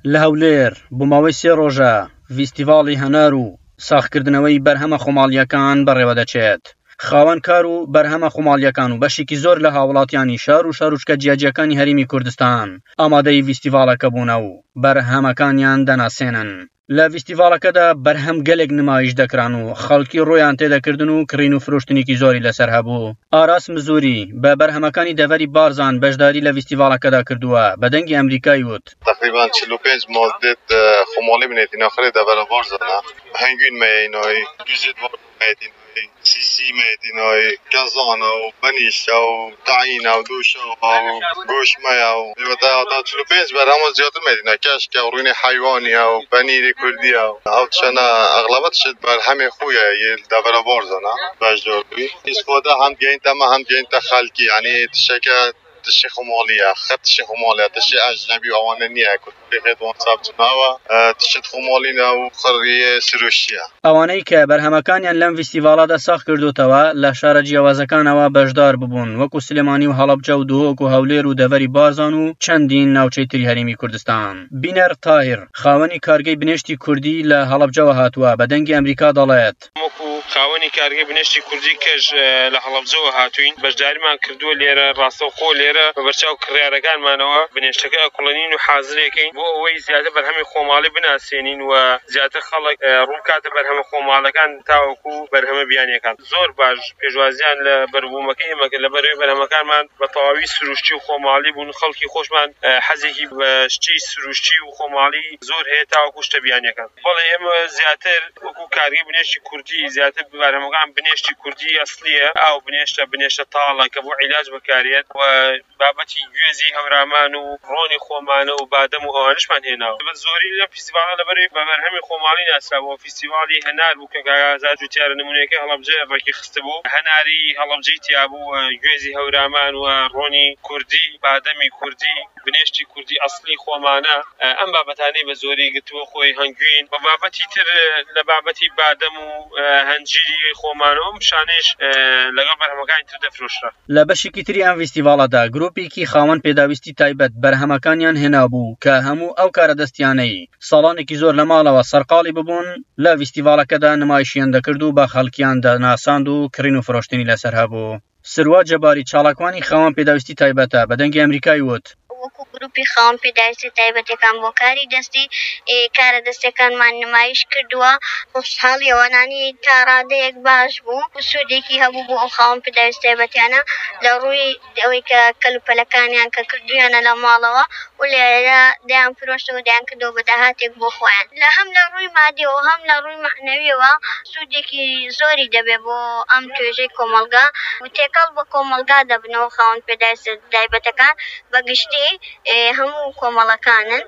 لە هەولێر بۆ ماوەی 3 ڕۆژە فیستیڤاڵی هەنار و ساختکردنەوەی بەرهەمە خۆماڵییەکان بەڕێوە دەچێت. خاوەن کار و بەرهەمە خۆماڵییەکان و بەشێکی زۆر لە هاوڵاتیانی شار و شارۆچکە جیاجیەکانی هەرێمی کوردستان ئامادەی فیستیڤاڵەکە بوونە و بەرهەمەکانیان دەناسێنن. لە فیستیڤاڵەکەدا بەرهەم گەلێک نمایش دەکران و خەڵکی ڕۆیان تێدەکردن و کڕین و فرۆشتنێکی زۆری لەسەر هەبوو. ئاراس مزوری بە بەرهەمەکانی دەڤەری بارزان بەشداری لە فیستیڤاڵەکەدا کردووە. بە دەنگی ئەمریکای وت تقریبا 45 مادت خۆماڵی بنێتین آخری دەڤەرە بارزانە هەنگوین مەینای دوزێت مەیتین سیسی مەیتینای گەزانە و بەنیشە و تاعینە و دووشە و گۆشمەیە و تا 45 بەرهەمە زیاتر مەیتینە کەشکە و ڕوونی حیوانیە و بەنیری کوردیە و ئەو تشەنە ئەغلبەت شت بەرهەمی خویە دەڤەرە بارزانە بەشداری ئیسفادە هەم گەینتەمە هەم گەینتە خەلکی یعنی تشەکە تشی خۆماڵیە خەت تشی خۆماڵیە تشی ئەجنەبی و ئەوانە نییە بێت واتساپ چناوە تشت خۆماڵینە و خڕیە سروشیە. ئەوانەی کە بەرهەمەکانیان لەم فیستیڤاڵەدا ساخت کردوتەوە لە شارە جیاوازەکانەوە بەشدار ببوون وەکو سلێمانی و هەڵەبجە و دهۆک و هەولێر و دەڤەری بارزان و چەندین ناوچەی تری هەرێمی کوردستان. بینەر تاهیر خاوەنی کارگەی بنێشتی کوردی لە هەڵەبجەوە هاتووە بە دەنگی ئەمریکا دەڵێت خاوەنی کارگەی بنێشتی کوردی کەش لە هەڵەبجەوە هاتوین بەشداریمان کردووە لێرە ڕاستەوخۆ لێرە بە بەرچاو کڕیارەکانمانەوە بنێشتەکە ئەکوڵەنین و حازرێکین بۆ ئەوەی زیاتر بەرهەمی خۆماڵی بناسێنین و زیاتر خەڵک ڕوونکاتە بەرهەمە خۆماڵەکان تاوەکو بەرهەمە بیانیەکان زۆر باش پێشوازیان لە بەربوومەکەی ئێمەکە لە بەروێ بەرهەمەکانمان بە تەواوی سروشتی و خۆماڵی بوون خەڵکی خۆشمان حەزێکی بە شتی سروشتی و خۆماڵی زۆر هەیە تاوەکو شتە بیانیەکان. بەڵێ ئێمە زیاتر وەکو کارگەی بنێشتی کوردی زیاتر بەرهەمەکان بنێشتی کوردی ئەسڵیە ئەو بنێشتە تاڵە کە بۆ عیلاج بەکارێت و بابەتی گوێزی هەورامان و ڕۆنی خۆمانە و بادەم و ئەوانشمان هێناوە. بە زۆری لە فیستیڤاڵە لەبەرەوەی بە بەرهەمی خۆماڵی ناسراوە فیستیڤاڵی هەنار بوو کە ئازاد جوتیارە نمونەیەکەی هەڵەبجە ڕێکی خستە بوو هەناری هەڵەبجەی تیا بوو گوێزی هەورامان و ڕۆنی کوردی بادەمی کوردی بنێشتی کوردی ئەسڵی خۆمانە ئەم بابەتانەی بە زۆری گرتووە خۆی هەنگوین بە بابەتی تر لە بابەتی بادەم و هەنجیری خۆمانەوە شانێش لەگەڵ بەرهەمەکانی تر دەفرۆشرا. لە بەشێکی تری ئەم فیستیڤاڵەدا گروپێکی خاوەن پێداویستی تایبەت بەرهەمەکانیان هێنابوو کە هەموو ئەو کارە دەستیانەی ساڵانێکی زۆر لە ماڵەوە سەرقاڵی ببوون لە فیستیڤاڵەکەدا نمایشیان دەکرد و بە خەڵکیان دەناساند و کڕین و فرۆشتنی لەسەر هەبوو. سروە جەباری چاڵاکوانی خاوەن پێداویستی تایبەتە بە دەنگی ئەمریکای وت وەکو گروپی خاوەن پێداویستی تایبەتەکان بۆ کاری دەستی کارە دەستەکانمان نمایش کردووە خۆشحاڵی ئەوانانی تا ڕادەیەک باش بوو سوودێکی هەبوو بۆ ئەو خاوەن پێداویستی تایبەتیانە لە ڕووی ئەوەی کە کەلوپەلەکانیان کە کردویانە لە ماڵەوە و لێرە دەیان فرۆشتەوە دەیان کردەوە بە داهاتێک بۆ خۆیان لە هەم لە ڕووی مادیەوە هەم لە ڕووی معنەویەوە سوودێکی زۆری دەبێت بۆ ئەم توێژەی کۆمەڵگا و تێکەڵ بە کۆمەڵگا دەبنەوە خاوەن پێداویستی تایبەتەکان بەگشتی هەموو کۆمەڵەکانن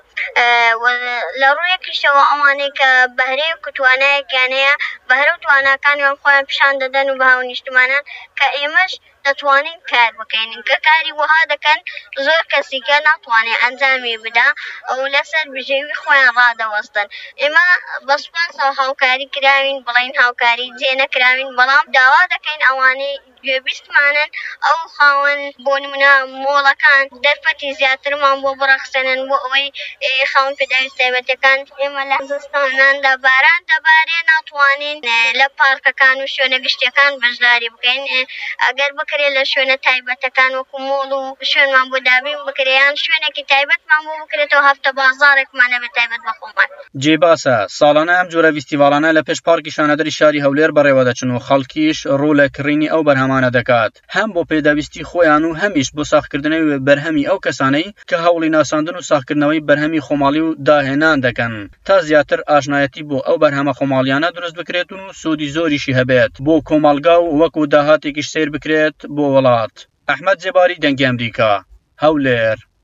لە ڕوویەکیشەوە ئەوانەی کە بەهرەی و توانایەکیانەیە بەهرە و تواناکانیان خۆیان پیشان دەدەن و بە هاونیشتمانان کە ئێمەش دەتوانین کار بکەین کە کاری وها دەکەن زۆر کەسیکە ناتوانێت ئەنجامی بدا ئەو لەسەر بژێوی خۆیان ڕادەوەستن ئێمە بەسپاسەوە هاوکاری کراوین بڵین هاوکاری جێ نەکراوین بەڵام داوا دەکەین ئەوانەی گوێبیستمانن ئەو خاوەن بۆ نمونە مۆڵەکان دەرفەتی زیاترمان بۆ بڕەخسێنن بۆ ئەوەی خاوەن پێداویستی تایبەتەکان ئێمە لە زستاناندا باران دەبارێ ناتوانین لە پارکەکان و شوێنە گشتیەکان بەشداری بکەین ئەگەر بکرێت لە شوێنە تایبەتەکان وەکو مۆڵ و شوێنمان بۆ دابین بکرێیان شوێنێکی تایبەتمان بۆ بکرێتەوە هەفتە بازارێکمانە بێت تایبەت بە خۆمان. جێباسە ساڵانە ئەم جۆرە فیستیڤاڵانە لە پێش پارکی شانەدەری شاری هەولێر بەڕێوە دەچن و خەڵکیش ڕوو لە کڕینی ئەو بەرهەمانە دەکات هەم بۆ پێداویستی خۆیان و هەمیش بۆ ساختکردنەوەی بەرهەمی ئەو کەسانەی کە هەوڵی ناساندن و ساختکردنەوەی بەرهەمی خۆماڵی و داهێنان دەکەن تا زیاتر ئاشنایەتی بۆ ئەو بەرهەمە خۆماڵیانە دروست بکرێت و سوودی زۆریشی هەبێت بۆ کۆمەڵگا و وەکو داهاتێکیش سیر بکرێت بۆ وڵات. ئەحمەد جێباری دەنگی ئەمریکا هەولێر.